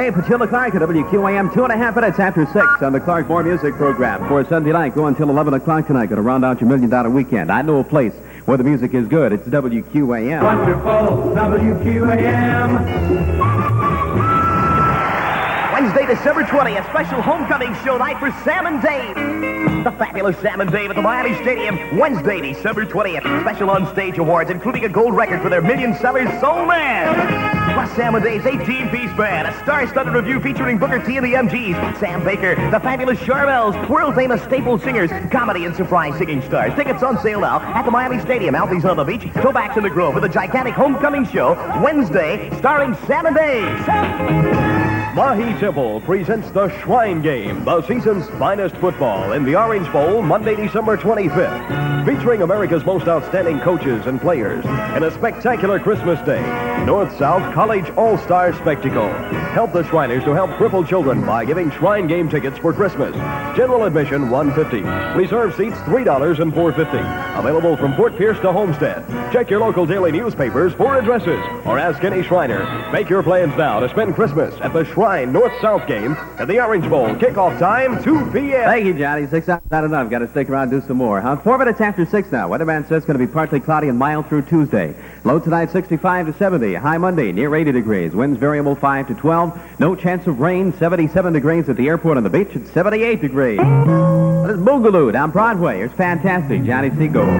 Hey, Petula Clark at WQAM, 2.5 minutes after 6 on the Clark Moore Music Program. For Sunday night, go until 11 o'clock tonight. Going to round out your $1 Million Weekend. I know a place where the music is good. It's WQAM. Wonderful WQAM. Wednesday, December 20th, special homecoming show night for Sam and Dave. The fabulous Sam and Dave at the Miami Stadium, Wednesday, December 20th. Special on-stage awards, including a gold record for their million sellers, Soul Man. Plus Sam and Dave's 18-piece band, a star-studded review featuring Booker T and the MGs, Sam Baker, the fabulous Charmels, world-famous staple singers, comedy and surprise singing stars. Tickets on sale now at the Miami Stadium, Althei's on the Beach, Tobac's in the Grove, with a gigantic homecoming show, Wednesday, starring Sam and Dave. Mahi Temple presents the Shrine Game, the season's finest football in the Orange Bowl, Monday, December 25th. Featuring America's most outstanding coaches and players in a spectacular Christmas Day, North-South College All-Star Spectacle. Help the Shriners to help crippled children by giving Shrine Game tickets for Christmas. General admission, $150. Reserve seats, $3 and $4.50. Available from Fort Pierce to Homestead. Check your local daily newspapers for addresses or ask any Shriner. Make your plans now to spend Christmas at the Shrine North-South game at the Orange Bowl. Kickoff time, 2 p.m. Thank you, Johnny. 6 hours not enough. Got to stick around and do some more. 4 minutes after 6 now. Weatherman says it's going to be partly cloudy and mild through Tuesday. Low tonight, 65 to 70. High Monday, near 80 degrees. Winds variable 5 to 12. No chance of rain. 77 degrees at the airport on the beach. It's 78 degrees. This is Boogaloo down Broadway. It's fantastic. Johnny Seagull.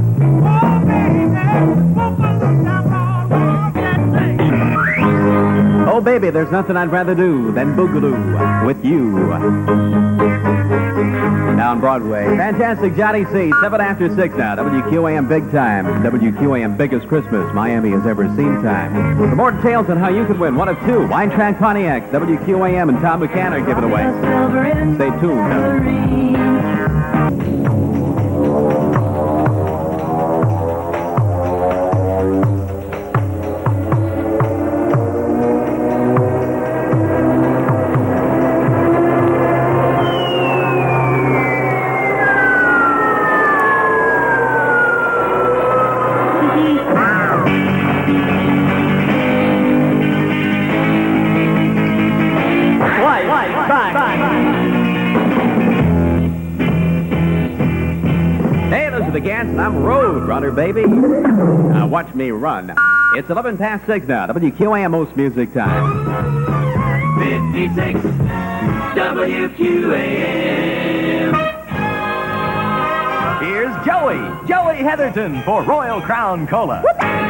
Oh, baby, there's nothing I'd rather do than Boogaloo with you. Down Broadway. Fantastic, Johnny C. 7 after 6 now. WQAM Big Time. WQAM Biggest Christmas Miami has ever seen time. For more details on how you can win one of 2 Wine Track Pontiacs, WQAM and Tom McCann are giving away. Stay tuned. I'm Road Runner, baby. Now watch me run. It's 11 past 6 now. WQAM Most Music Time. 56 WQAM. Here's Joey Heatherton for Royal Crown Cola.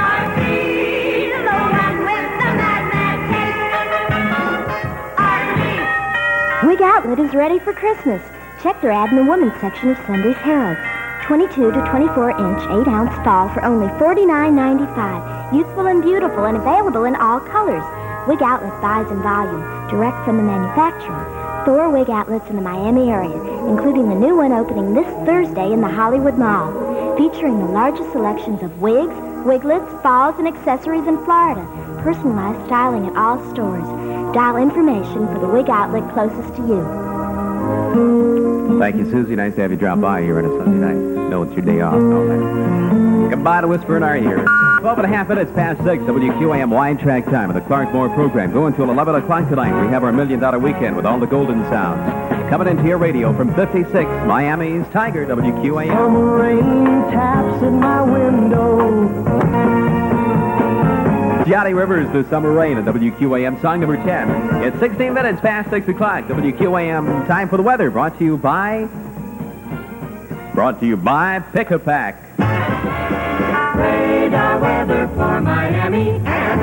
Wig Outlet is ready for Christmas. Check their ad in the women's section of Sunday's Herald. 22 to 24-inch, 8-ounce fall for only $49.95. Youthful and beautiful and available in all colors. Wig Outlet buys in volume, direct from the manufacturer. 4 wig outlets in the Miami area, including the new one opening this Thursday in the Hollywood Mall, featuring the largest selections of wigs, wiglets, falls, and accessories in Florida. Personalized styling at all stores. Dial information for the wig outlet closest to you. Thank you, Susie. Nice to have you drop by here on a Sunday night. No, it's your day off. Goodbye to Whisper in our ears. 12.5 minutes past 6, WQAM Wine Track Time of the Clark Moore program. Go until 11 o'clock tonight. We have our $1 Million Weekend with all the golden sounds. Coming into your radio from 56, Miami's Tiger, WQAM. Summer rain taps at my window. Johnny Rivers, The Summer Rain at WQAM, song number 10. It's 16 minutes past 6 o'clock. WQAM, time for the weather. Brought to you by Pick-a-Pack. Radar weather for Miami and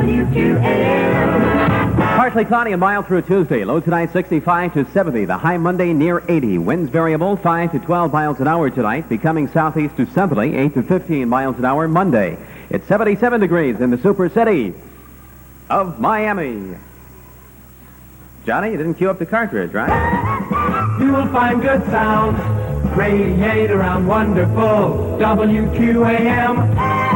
WQAM. Partly cloudy and mild through Tuesday. Low tonight 65 to 70. The high Monday near 80. Winds variable 5 to 12 miles an hour tonight. Becoming southeast to southerly 8 to 15 miles an hour Monday. It's 77 degrees in the super city of Miami. Johnny, you didn't cue up the cartridge, right? You will find good sounds radiate around wonderful WQAM.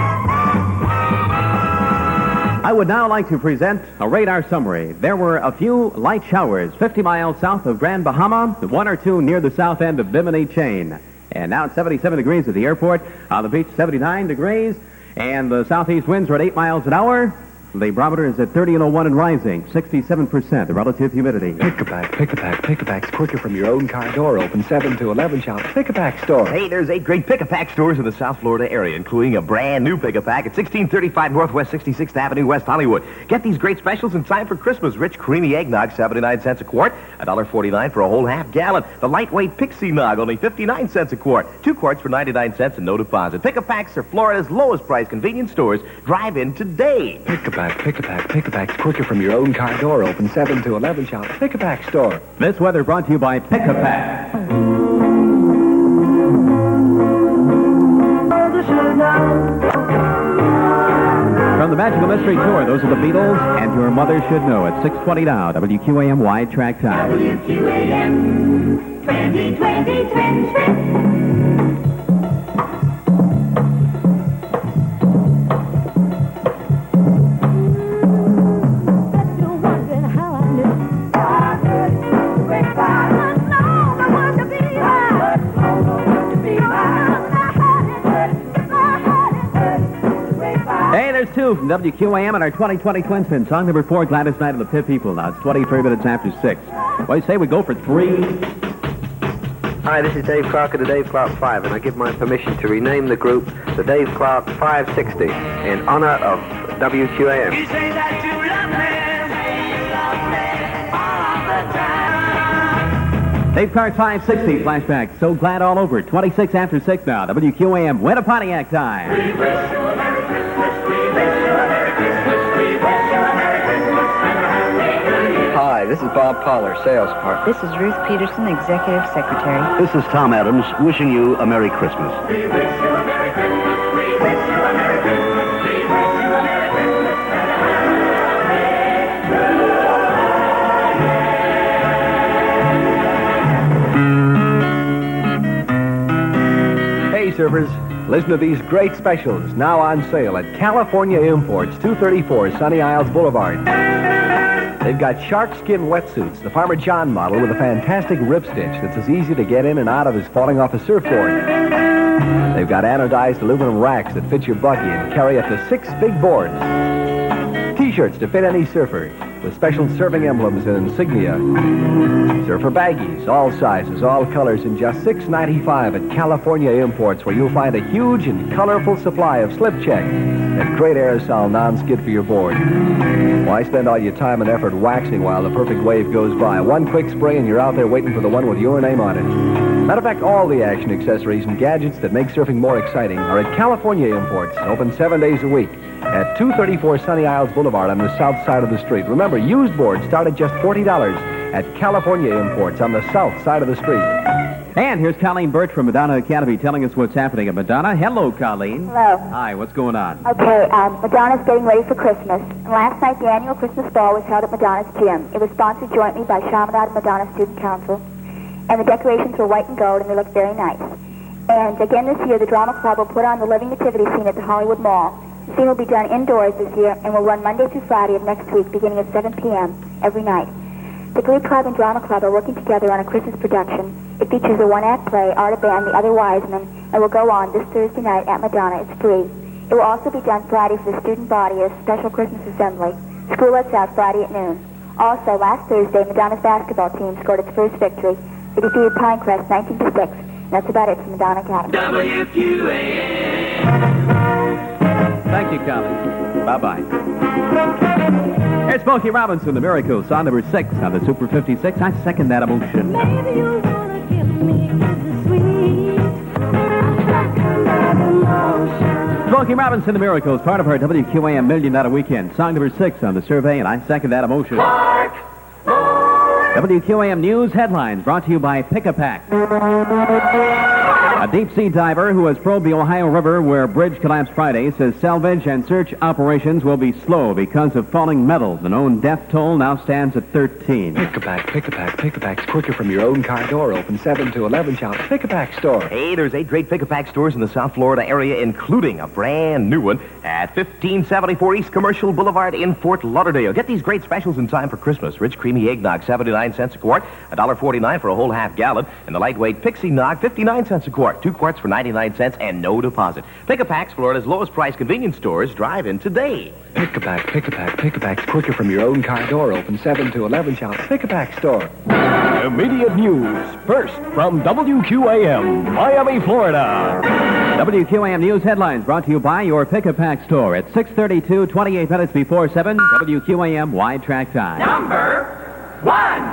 I would now like to present a radar summary. There were a few light showers 50 miles south of Grand Bahama, 1 or 2 near the south end of Bimini Chain. And now it's 77 degrees at the airport. On the beach, 79 degrees. And the southeast winds are at 8 miles an hour. The barometer is at 30.01 and rising, 67%, the relative humidity. Pick-a-pack's quicker from your own car door. Open 7 to 11 shop. Pick-a-pack store. Hey, there's 8 great Pick-a-Pack stores in the South Florida area, including a brand new Pick-a-Pack at 1635 Northwest 66th Avenue, West Hollywood. Get these great specials in time for Christmas. Rich, creamy eggnog, 79 cents a quart. $1.49 for a whole half gallon. The lightweight Pixie Nog, only 59 cents a quart. 2 quarts for 99 cents and no deposit. Pick-a-Packs are Florida's lowest price convenience stores. Drive in today. Pick-a-pack's quicker from your own car door. Open 7 to 11 shop. Pick-a-pack store. This weather brought to you by Pick-a-Pack. From the Magical Mystery Tour, those are the Beatles, and Your Mother Should Know. At 6:20 now, WQAM Wide Track Time. WQAM 2020. Hey, there's two from WQAM and our 2020 Twin Spin. Song number 4, Gladys Knight of the Pit People. Now, it's 23 minutes after 6. What do you say we go for 3? Hi, this is Dave Clark of the Dave Clark 5, and I give my permission to rename the group the Dave Clark 560 in honor of WQAM. You say that you love me all the time. Dave Clark 560 flashback. So glad all over. 26 after 6 now. WQAM Winter Pontiac time. We wish you a Merry Christmas. We wish you a Merry Christmas. We wish you a Merry Christmas and a Happy New Year. Hi, this is Bob Poller, sales department. This is Ruth Peterson, Executive Secretary. This is Tom Adams, wishing you a Merry Christmas. We wish you a Merry Christmas. We wish you a Merry Christmas. We wish you a Merry Christmas and a Happy New Year. Hey, surfers, listen to these great specials now on sale at California Imports, 234 Sunny Isles Boulevard. They've got shark skin wetsuits, the Farmer John model with a fantastic rip stitch that's as easy to get in and out of as falling off a surfboard. They've got anodized aluminum racks that fit your buggy and carry up to 6 big boards. T-shirts to fit any surfer with special surfing emblems and insignia. Surfer baggies, all sizes, all colors, and just $6.95 at California Imports, where you'll find a huge and colorful supply of slip check and great aerosol non-skid for your board. Why spend all your time and effort waxing while the perfect wave goes by? One quick spray and you're out there waiting for the one with your name on it. Matter of fact, all the action accessories and gadgets that make surfing more exciting are at California Imports, open 7 days a week at 234 Sunny Isles Boulevard on the south side of the street. Remember, used boards start at just $40 at California Imports on the south side of the street. And here's Colleen Birch from Madonna Academy telling us what's happening at Madonna. Hello, Colleen. Hello. Hi, what's going on? Okay, Madonna's getting ready for Christmas. And last night, the annual Christmas ball was held at Madonna's gym. It was sponsored jointly by Chaminade and Madonna Student Council. And the decorations were white and gold, and they looked very nice. And again this year, the Drama Club will put on the Living Nativity scene at the Hollywood Mall. The scene will be done indoors this year and will run Monday through Friday of next week, beginning at 7 p.m. every night. The Glee Club and Drama Club are working together on a Christmas production. It features a one-act play, Art of Band, The Other Wise Men, and will go on this Thursday night at Madonna. It's free. It will also be done Friday for the student body at a special Christmas assembly. School lets out Friday at noon. Also, last Thursday, Madonna's basketball team scored its first victory. They defeated Pinecrest 19-6. And that's about it from Madonna Academy. Thank you, Colleen. Bye-bye. Here's Smokey Robinson, The Miracles, song number 6 on the Super 56. I second that emotion. Maybe you wanna give me the sweet. I second that emotion. Smokey Robinson, The Miracles, part of our WQAM $1 Million Weekend. Song number 6 on the survey, and I second that emotion. Clark. WQAM News headlines brought to you by Pick-a-Pack. A deep-sea diver who has probed the Ohio River where a bridge collapsed Friday says salvage and search operations will be slow because of falling metal. The known death toll now stands at 13. Pick-a-pack's quicker from your own car door. Open 7 to 11 shop. Pick-a-pack store. Hey, there's 8 great Pick-a-Pack stores in the South Florida area, including a brand new one at 1574 East Commercial Boulevard in Fort Lauderdale. Get these great specials in time for Christmas. Rich, creamy eggnog, 79 99 cents a quart. $1.49 for a whole half gallon. And the lightweight Pixie Nog, 59 cents a quart. 2 quarts for 99 cents and no deposit. Pick-a-Packs, Florida's lowest price convenience stores. Drive in today. Pick-a-pack's quicker from your own car door. Open 7 to 11 shop. Pick-a-pack store. Immediate news. First from WQAM, Miami, Florida. WQAM News headlines brought to you by your Pick-a-Pack store at 6:32, 28 minutes before 7. WQAM Wide Track Time. Number one.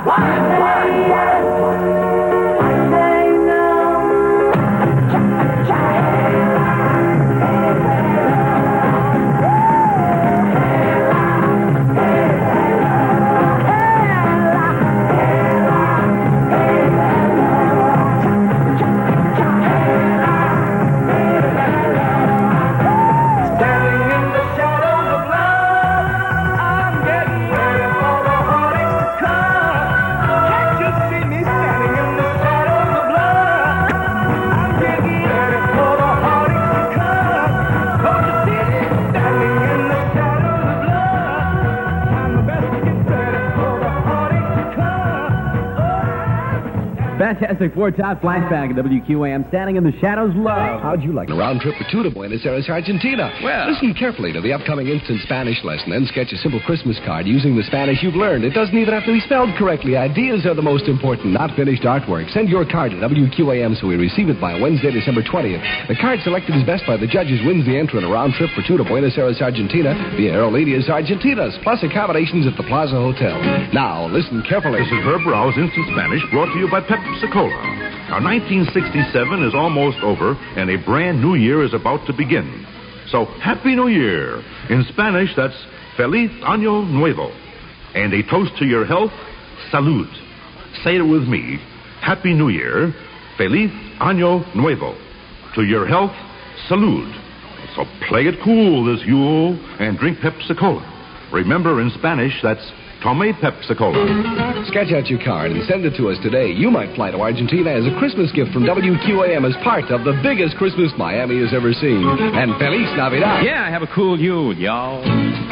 Fantastic four-top flashback at WQAM, Standing in the Shadows Love. How'd you like a round trip for two to Buenos Aires, Argentina? Well, listen carefully to the upcoming instant Spanish lesson, then sketch a simple Christmas card using the Spanish you've learned. It doesn't even have to be spelled correctly. Ideas are the most important, not finished artwork. Send your card to WQAM so we receive it by Wednesday, December 20th. The card selected as best by the judges wins the entry in a round trip for two to Buenos Aires, Argentina via Aerolíneas Argentinas, plus accommodations at the Plaza Hotel. Now, listen carefully. This is Herb Brown's Instant Spanish, brought to you by Pepsi-Cola. Now, 1967 is almost over, and a brand new year is about to begin. So, Happy New Year. In Spanish, that's Feliz Año Nuevo. And a toast to your health, salud. Say it with me. Happy New Year. Feliz Año Nuevo. To your health, salud. So play it cool this Yule and drink Pepsi-Cola. Remember, in Spanish, that's Tome Pepsi-Cola. Sketch out your card and send it to us today. You might fly to Argentina as a Christmas gift from WQAM as part of the biggest Christmas Miami has ever seen. And Feliz Navidad. Yeah, have a cool Yule, y'all.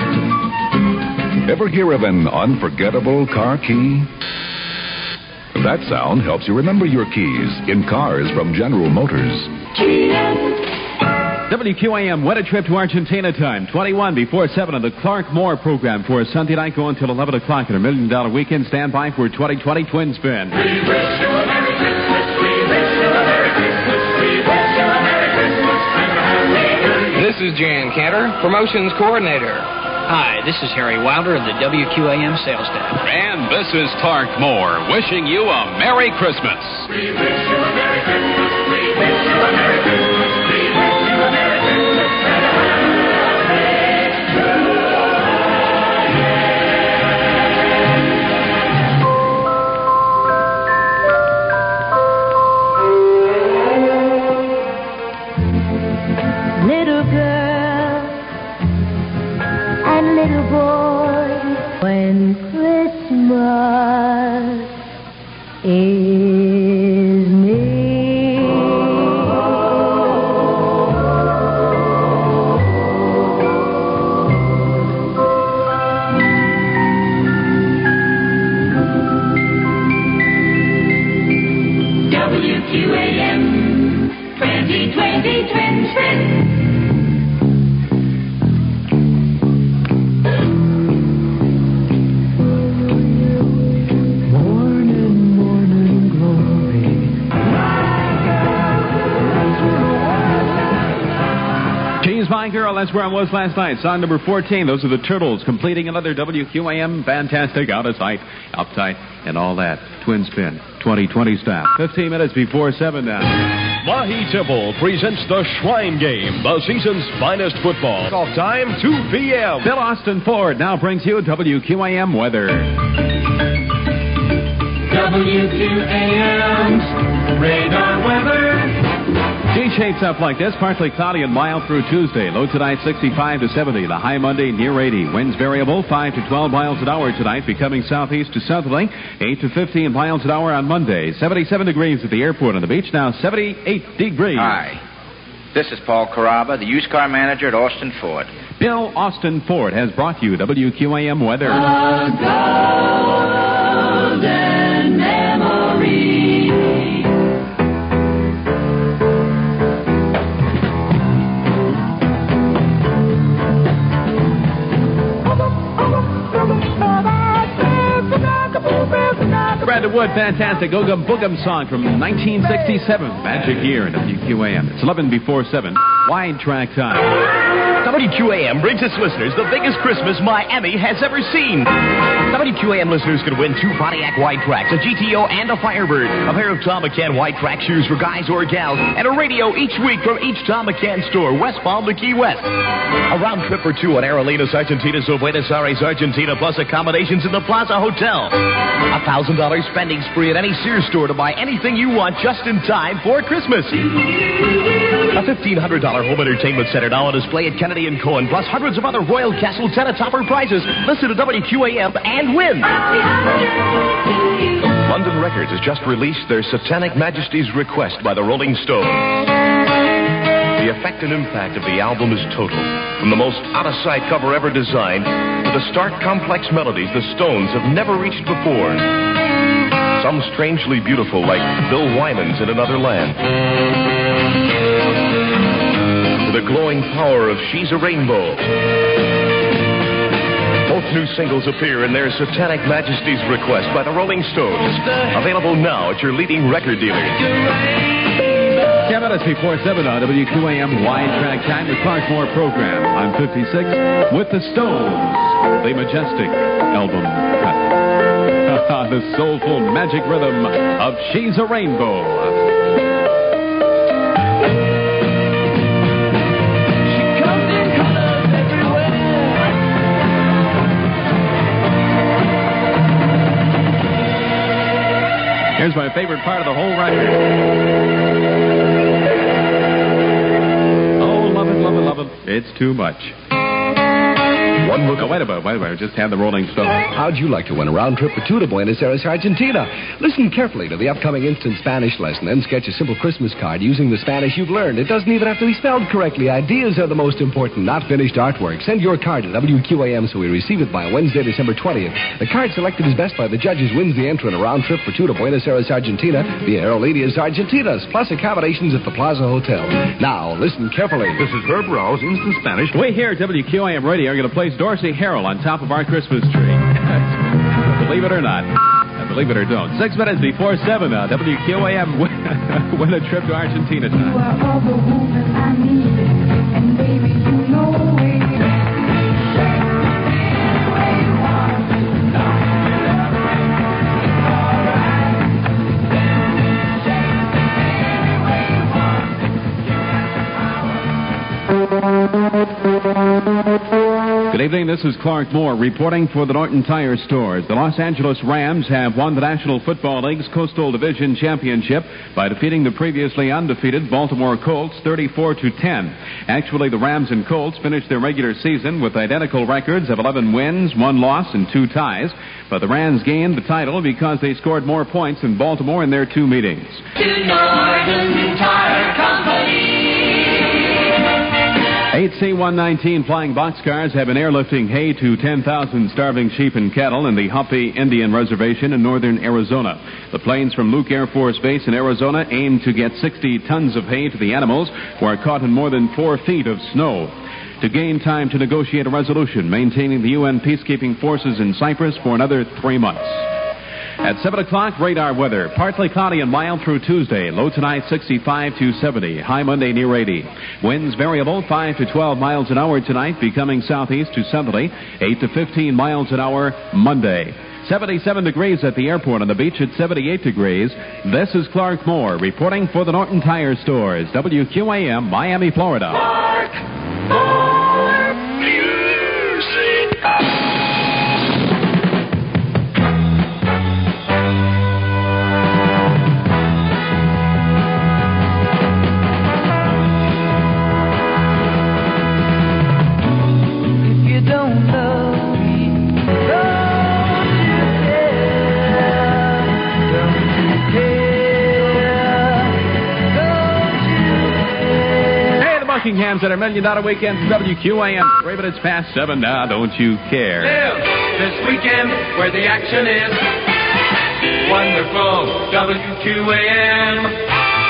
Ever hear of an unforgettable car key? That sound helps you remember your keys in cars from General Motors. WQAM, what a trip to Argentina time. 21 before 7 on the Clark Moore program for Sunday night going until 11 o'clock at a $1 million weekend. Stand by for 2020 Twin Spin. We wish you a Merry Christmas. We wish you a Merry Christmas. We wish you a Merry Christmas and a Happy New Year. This is Jan Cantor, Promotions Coordinator. Hi, this is Harry Wilder of the WQAM sales staff. And this is Clark Moore, wishing you a Merry Christmas. We wish you a Merry Christmas. We wish you a Merry Christmas. We wish you a Merry Christmas and a Happy New Year. Little girl and little boy, when Christmas is near. WQAM 2020 Twin Spin. My Girl, that's where I was last night. Song number 14. Those are the Turtles completing another WQAM fantastic out of sight, uptight, and all that. Twin Spin 2020 style. 15 minutes before 7 now. Mahi Temple presents the Shrine Game, the season's finest football. Off time, 2 p.m. Bill Austin Ford now brings you WQAM weather. WQAM's radar weather. G shapes up like this, partly cloudy and mild through Tuesday. Low tonight 65 to 70. The high Monday near 80. Winds variable 5 to 12 miles an hour tonight, becoming southeast to southerly. 8 to 15 miles an hour on Monday. 77 degrees at the airport on the beach. Now 78 degrees. Hi. This is Paul Caraba, the used car manager at Austin Ford. Bill Austin Ford has brought you WQAM weather. golden memory. Brandon Wood, fantastic Oogum Boogum song from 1967. Magic year in WQAM. It's 11 before 7. Wide track time. WQAM brings its listeners the biggest Christmas Miami has ever seen. WQAM listeners can win 2 Pontiac Wide Tracks, a GTO, and a Firebird, a pair of Tom McCann Wide Track shoes for guys or gals, and a radio each week from each Tom McCann store, West Palm to Key West. A round trip for 2 on Aerolitos Argentina, so Buenos Aires, Argentina, plus accommodations in the Plaza Hotel. $1,000 spending spree at any Sears store to buy anything you want just in time for Christmas. A $1,500 home entertainment center now on display at Kennedy & Cohen, plus hundreds of other Royal Castle Tenna-Topper prizes. Listen to WQAM and win. London Records has just released their Satanic Majesty's Request by the Rolling Stones. The effect and impact of the album is total. From the most out-of-sight cover ever designed to the stark, complex melodies the Stones have never reached before. Some strangely beautiful, like Bill Wyman's In Another Land. To the glowing power of She's a Rainbow. Both new singles appear in their Satanic Majesty's Request by the Rolling Stones. Available now at your leading record dealers. 10 minutes before 7 on WQAM Wide Track Time, the Clark Moore program. I'm 56 with the Stones, the Majestic album cut. The soulful magic rhythm of She's a Rainbow. Here's my favorite part of the whole record. Oh, love it, love it, love it. It's too much. One look. No, wait a minute. Just had the Rolling Stones. How'd you like to win a round trip for 2 to Buenos Aires, Argentina? Listen carefully to the upcoming instant Spanish lesson, then sketch a simple Christmas card using the Spanish you've learned. It doesn't even have to be spelled correctly. Ideas are the most important, not finished artwork. Send your card to WQAM so we receive it by Wednesday, December 20th. The card selected as best by the judges wins the entry in a round trip for 2 to Buenos Aires, Argentina via Aerolitos Argentinas, plus accommodations at the Plaza Hotel. Now, listen carefully. This is Herb Rouse, Instant Spanish. We here at WQAM Radio are going to place Dorsey Harrell on top of our Christmas tree. Believe it or not. Believe it or don't. 6 minutes before 7 on WQAM. Win a trip to Argentina time. You are all the woman I need, and baby, you know it. Good evening, this is Clark Moore reporting for the Norton Tire Stores. The Los Angeles Rams have won the National Football League's Coastal Division Championship by defeating the previously undefeated Baltimore Colts 34-10. Actually, the Rams and Colts finished their regular season with identical records of 11 wins, 1 loss, and 2 ties. But the Rams gained the title because they scored more points than Baltimore in their 2 meetings. To Norton Tire Company. 8C-119 flying boxcars have been airlifting hay to 10,000 starving sheep and cattle in the Humpy Indian Reservation in northern Arizona. The planes from Luke Air Force Base in Arizona aim to get 60 tons of hay to the animals who are caught in more than 4 feet of snow. To gain time to negotiate a resolution, maintaining the UN peacekeeping forces in Cyprus for another 3 months. At 7 o'clock, radar weather. Partly cloudy and mild through Tuesday. Low tonight 65 to 70. High Monday near 80. Winds variable 5 to 12 miles an hour tonight, becoming southeast to southerly. 8 to 15 miles an hour Monday. 77 degrees at the airport, on the beach at 78 degrees. This is Clark Moore reporting for the Norton Tire Stores. WQAM, Miami, Florida. Clark Moore Music. Buckingham Center $1 Million Weekend for WQAM. 3 minutes past 7 now. Don't you care? Live this weekend where the action is. wonderful WQAM.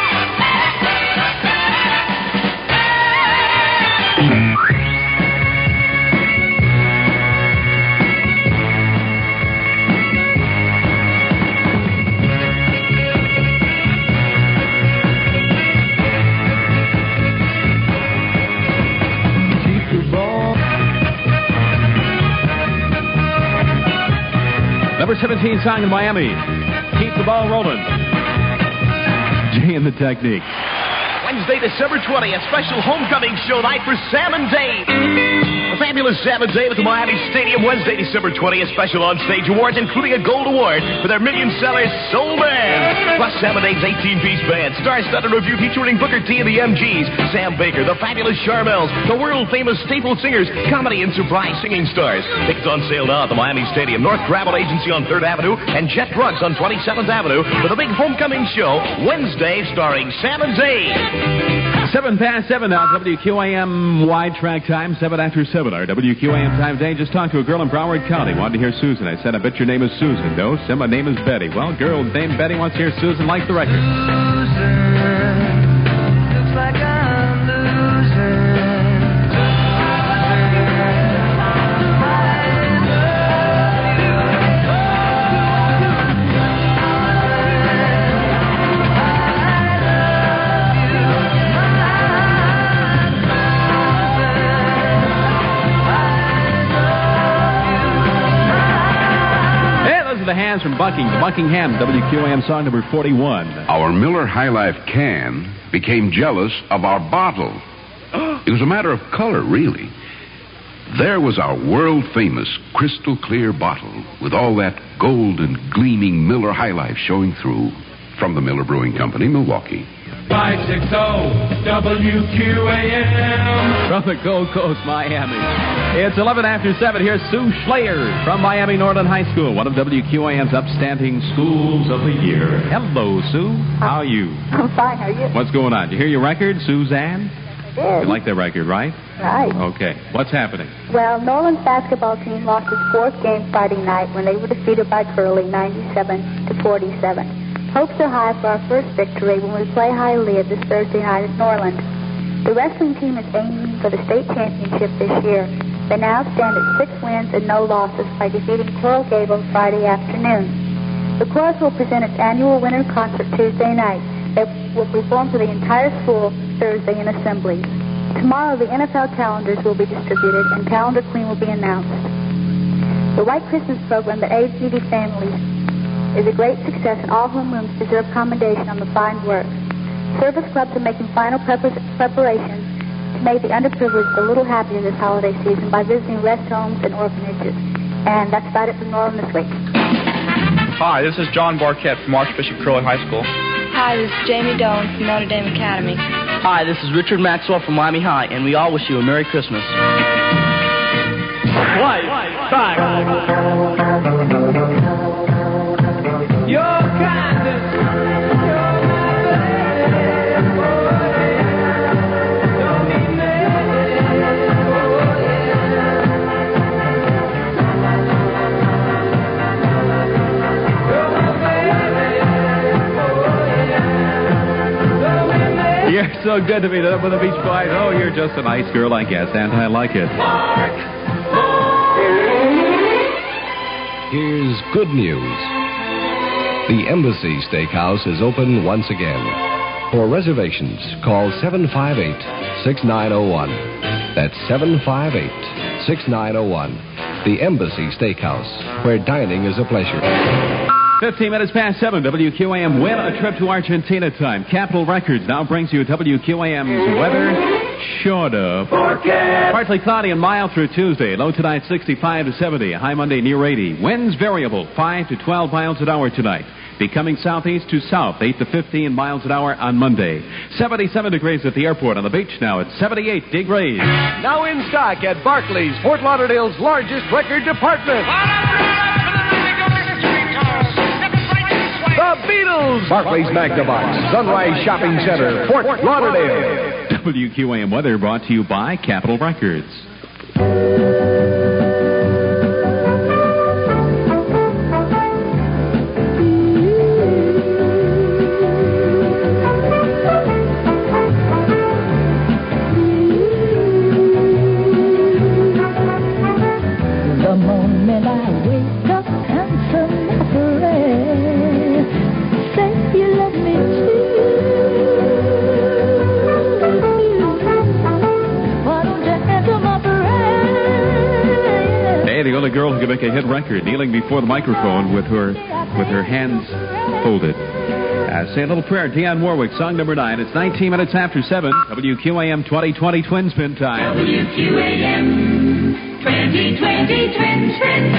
Number 17 song in Miami. Keep the ball rolling. Jay and the Technique. Wednesday, December 20th, special homecoming show night for Sam and Dave. The fabulous Sam and Dave at the Miami Stadium, Wednesday, December 20th, special on-stage awards, including a gold award for their million-seller Soul Band. Plus Sam and Dave's 18-piece band, star-studded review featuring Booker T and the MGs, Sam Baker, the fabulous Charmels, the world-famous staple singers, comedy and surprise singing stars. Tickets on sale now at the Miami Stadium, North Gravel Agency on 3rd Avenue, and Jet Drugs on 27th Avenue for the big homecoming show, Wednesday, starring Sam and Dave. 7 past 7 now, WQAM wide track time, 7 after 7. Our WQAM time today. Just talked to a girl in Broward County. Wanted to hear Susan. I said, I bet your name is Susan. No, Sam, my name is Betty. Well, girl named Betty wants to hear Susan. Like the record. Looks like I'm losing. The hands from Buckingham, WQAM song number 41. Our Miller High Life can became jealous of our bottle. It was a matter of color, really. There was our world-famous crystal clear bottle with all that gold and gleaming Miller High Life showing through from the Miller Brewing Company, Milwaukee. 560 WQAM. From the Gold Coast, Miami. It's 11 after 7. Here's Sue Schleyer from Miami Northern High School, one of WQAM's upstanding schools of the year. Hello, Sue. How are you? I'm fine. How are you? What's going on? Did you hear your record, Suzanne? I did. You like that record, right? Right. Okay. What's happening? Well, Nolan's basketball team lost its fourth game Friday night when they were defeated by Curly 97-47. Hopes are high for our first victory when we play Hialeah this Thursday night at Norland. The wrestling team is aiming for the state championship this year. They now stand at 6 wins and no losses by defeating Coral Gables Friday afternoon. The chorus will present its annual winter concert Tuesday night. They will perform for the entire school Thursday in assemblies. Tomorrow, the NFL calendars will be distributed and Calendar Queen will be announced. The White Christmas program that aids needy families is a great success, and all homerooms deserve commendation on the fine work. Service clubs are making final preparations to make the underprivileged a little happier this holiday season by visiting rest homes and orphanages. And that's about it from Norland this week. Hi, this is John Barquette from Archbishop Curley High School. Hi, this is Jamie Doan from Notre Dame Academy. Hi, this is Richard Maxwell from Miami High, and we all wish you a Merry Christmas. White Sox. Your kindness. You're so good to me, with the Beach Boys. Oh, you're just a nice girl, I guess, and I like it. Here's good news. The Embassy Steakhouse is open once again. For reservations, call 758-6901. That's 758-6901. The Embassy Steakhouse, where dining is a pleasure. 15 minutes past 7, WQAM win a trip to Argentina time. Capitol Records now brings you WQAM's weather. Short of partly cloudy and mild through Tuesday. Low tonight 65 to 70. High Monday near 80. Winds variable 5 to 12 miles an hour tonight. Becoming southeast to south 8 to 15 miles an hour on Monday. 77 degrees at the airport. On the beach now it's 78 degrees. Now in stock at Barclays, Fort Lauderdale's largest record department. The Beatles! Barclays Magnabox, Sunrise Shopping Center, Fort Lauderdale. WQAM weather brought to you by Capitol Records. The moment I wake up, answer my prayer. Say you love me too. Why don't you answer my prayer? Hey, the only girl who can make a hit record, kneeling before the microphone with her hands folded. Say a little prayer. Dionne Warwick, song number 9. It's 19 minutes after 7. WQAM 2020 Twin Spin time. WQAM 2020 Twin Spin.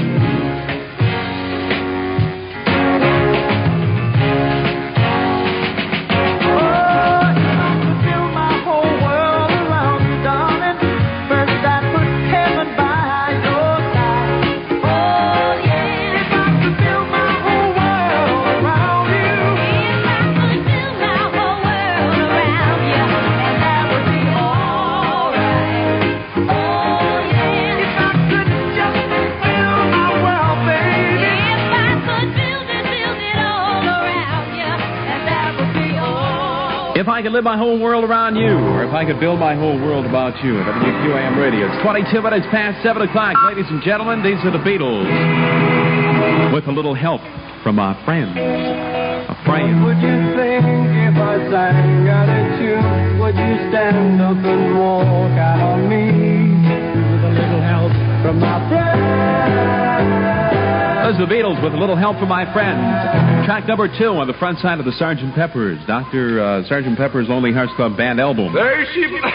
If I could live my whole world around you, or if I could build my whole world about you, WQAM Radio. It's 22 minutes past 7 o'clock. Ladies and gentlemen, these are the Beatles. With a little help from our friends. A friend. What would you think if I sang out a tune? Would you stand up and walk out on me? With a little help from my friends. Those are the Beatles with a little help from my friends. Track number 2 on the front side of the Sgt. Pepper's, Sgt. Pepper's Lonely Hearts Club Band album. There she blows.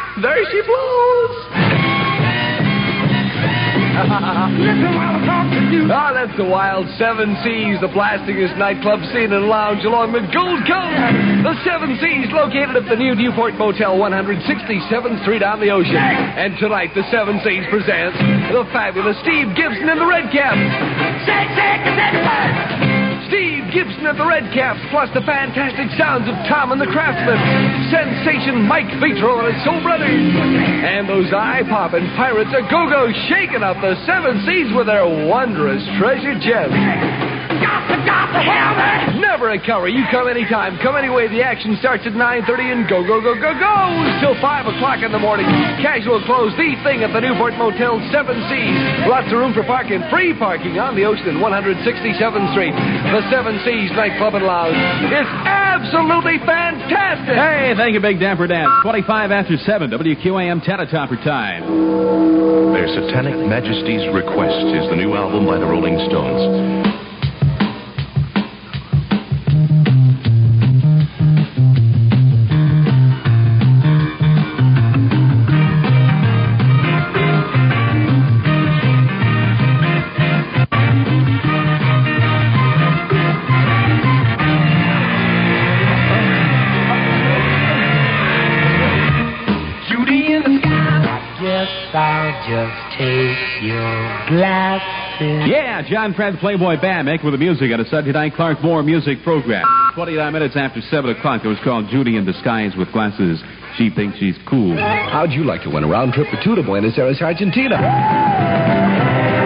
Listen while I talk to you. Ah, that's the wild Seven Seas, the blastingest nightclub scene and lounge along the Gold Coast. The Seven Seas, located at the new Newport Motel, 167th Street on the ocean. And tonight, the Seven Seas presents the fabulous Steve Gibson and the Redcaps. Steve Gibson and the Redcaps, plus the fantastic sounds of Tom and the Craftsmen, sensation Mike Vitro and his soul brothers, and those eye-popping pirates of go-go shaking up the Seven Seas with their wondrous treasure gems. Got the helmet! Never a cover. You come anytime, come anyway. The action starts at 9:30 and go till 5 o'clock in the morning. Casual clothes, the thing at the Newport Motel, Seven Seas. Lots of room for parking, free parking on the ocean, 167th Street. The Seven Seas Nightclub and Lounge. It's absolutely fantastic! Hey, thank you, Big Dapper Dan. 25 after 7, WQAM Tenatopper time. Their Satanic Majesty's Request is the new album by the Rolling Stones. I'll just take your glasses. Yeah, John Fred Playboy Band making with the music on a Sunday night Clark Moore music program. 29 minutes after 7 o'clock. It was called Judy in Disguise with Glasses. She thinks she's cool. How'd you like to win a round trip or two to Buenos Aires, Argentina?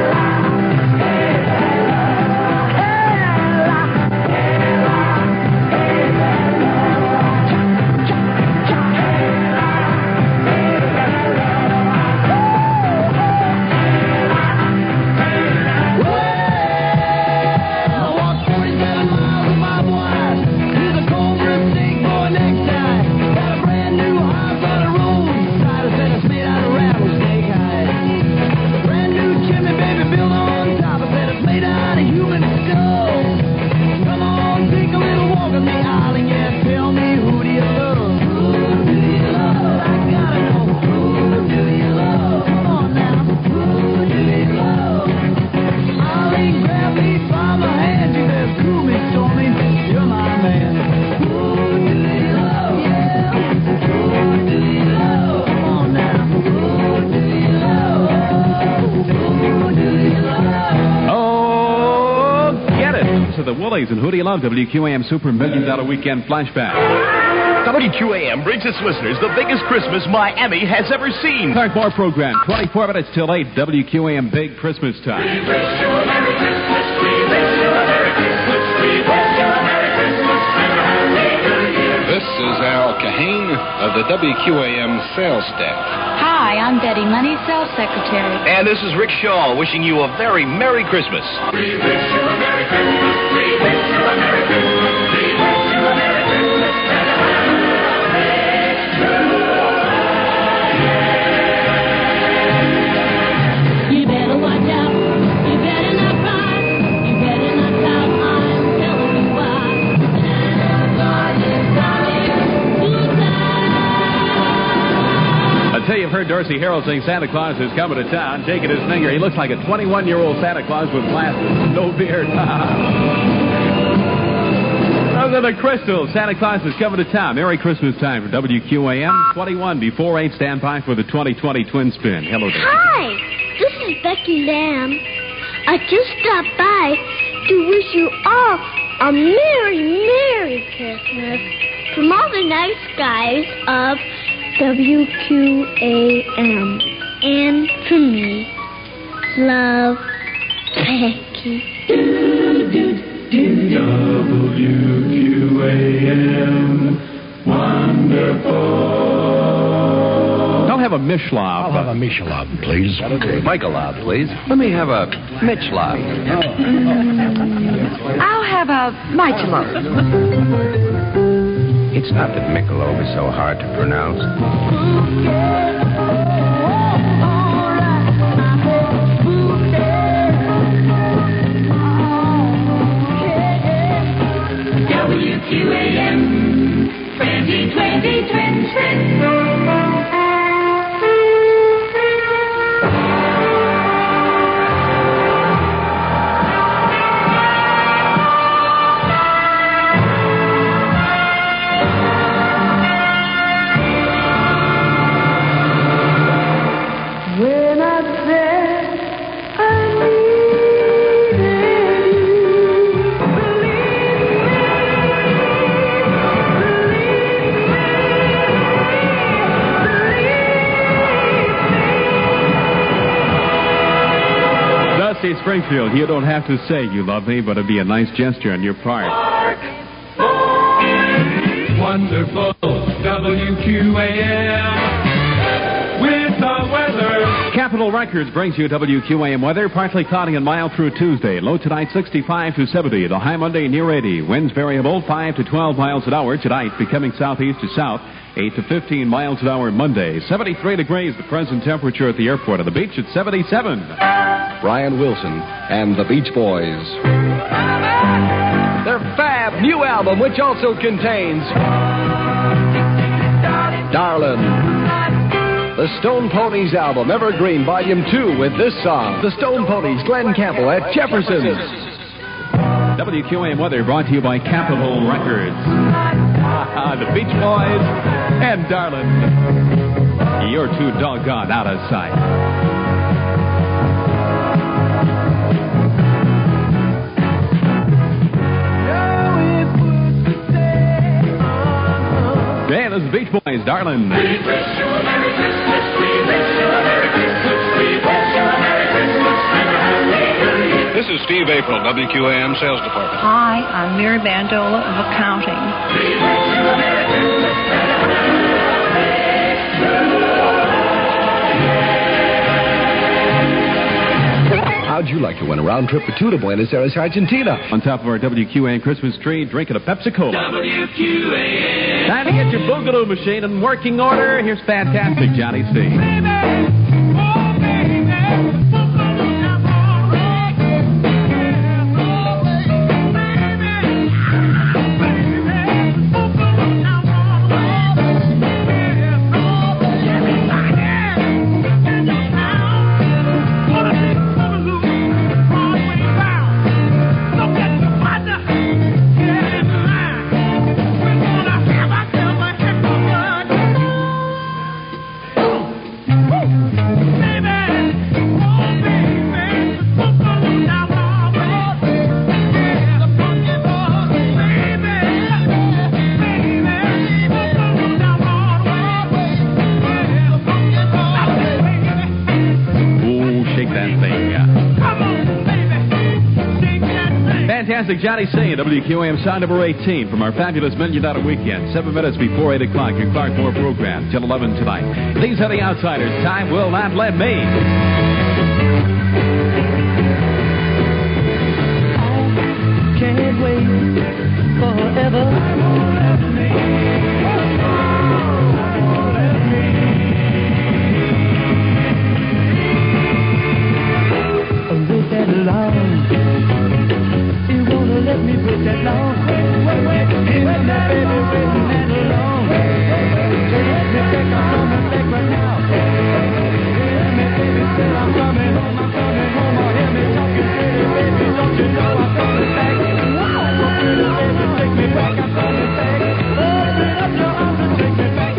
And who do you love? WQAM Super $1 Million Weekend Flashback. WQAM brings its listeners the biggest Christmas Miami has ever seen. Clark Moore program, 24 minutes till 8, WQAM Big Christmas time. We wish you a Merry Christmas. We wish you a Merry Christmas. We wish you a Merry Christmas and a Happy New Year. This is Al Kahane of the WQAM sales staff. Hi, I'm Betty Money, sales secretary. And this is Rick Shaw wishing you a very Merry Christmas. We wish you a Merry Christmas. We wish you a Merry Christmas. We wish you a Merry Christmas and a Happy New Year. You better watch out. You better not cry. You better not shout. I'm telling you why. I tell you, you've heard Dorsey Harold sing Santa Claus is coming to town, shaking his finger. He looks like a 21-year-old Santa Claus with glasses, no beard. Under the crystal, Santa Claus is coming to town. Merry Christmas time for WQAM. 21 before 8. Stand by for the 2020 Twin Spin. Hello there. Hi, this is Becky Lamb. I just stopped by to wish you all a Merry, Merry Christmas from all the nice guys of WQAM. And from me, love, Becky. WQAM, wonderful. I'll have a Michelab. I'll have a Michelab, please. Michelab, please. Let me have a Michelab. I'll have a Michelab. It's not that Michelob is so hard to pronounce. WQAM 2020 Twin Spin. When I said I Dusty Springfield, you don't have to say you love me, but it'd be a nice gesture on your part. Wonderful WQAM with the weather. Capitol Records brings you WQAM weather. Partly cloudy and mild through Tuesday. Low tonight 65 to 70. The high Monday near 80. Winds variable 5 to 12 miles an hour. Tonight becoming southeast to south. 8 to 15 miles an hour Monday. 73 degrees the present temperature at the airport. On the beach at 77. Brian Wilson and the Beach Boys. Their fab new album, which also contains Darlin'. The Stone Ponies album, Evergreen Volume 2, with this song. The Stone Ponies, Glenn Campbell at Jefferson's. WQAM weather brought to you by Capitol Records. The Beach Boys and Darlin'. You're too doggone out of sight. Dan, this is Beach Boys, Darlin'. We wish you a Merry Christmas. We wish you a Merry Christmas. We wish you a Merry Christmas and a Happy New Year. This is Steve April, WQAM Sales Department. Hi, I'm Mary Bandola of Accounting. We wish you a Merry Christmas and a Happy New Year. How'd you like to win a round trip for two to Buenos Aires, Argentina? On top of our WQAM Christmas tree, drinking a Pepsi-Cola. WQAM. Time to get your Boogaloo machine in working order. Here's fantastic Johnny C. fantastic Johnny Say, WQAM sound number 18 from our fabulous $1 Million Weekend. 7 minutes before 8 o'clock, your Clark Moore program, till 11 tonight. These are the Outsiders. Time will not let me. Can't wait forever. Wait that long. You wanna let me wait that long? Wait, that baby waiting that long. Let me take I'm coming back right now. Let me baby say I'm coming home. Oh, hear me talking pretty baby, don't you know I'm coming back? So pretty baby, take me back, I'm coming back. Open up your arms and take me back.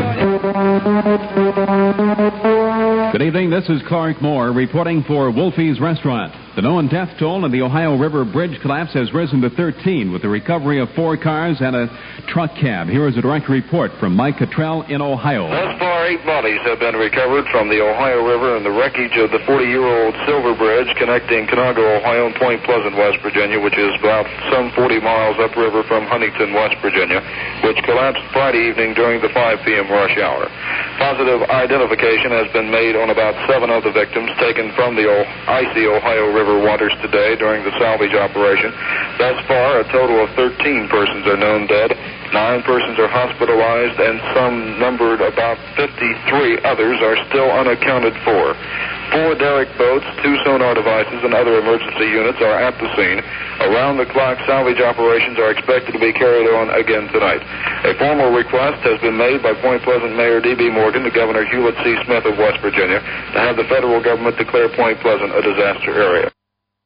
Good evening, this is Clark Moore reporting for Wolfie's Restaurant. The known death toll in the Ohio River Bridge collapse has risen to 13 with the recovery of 4 cars and a truck cab. Here is a direct report from Mike Cottrell in Ohio. Thus far, 8 bodies have been recovered from the Ohio River and the wreckage of the 40-year-old Silver Bridge connecting Conago, Ohio and Point Pleasant, West Virginia, which is about some 40 miles upriver from Huntington, West Virginia, which collapsed Friday evening during the 5 p.m. rush hour. Positive identification has been made on about 7 of the victims taken from the icy Ohio River waters today during the salvage operation. Thus far, a total of 13 persons are known dead. 9 persons are hospitalized, and some numbered about 53 others are still unaccounted for. 4 derrick boats, 2 sonar devices, and other emergency units are at the scene. Around-the-clock salvage operations are expected to be carried on again tonight. A formal request has been made by Point Pleasant Mayor D.B. Morgan to Governor Hewlett C. Smith of West Virginia to have the federal government declare Point Pleasant a disaster area.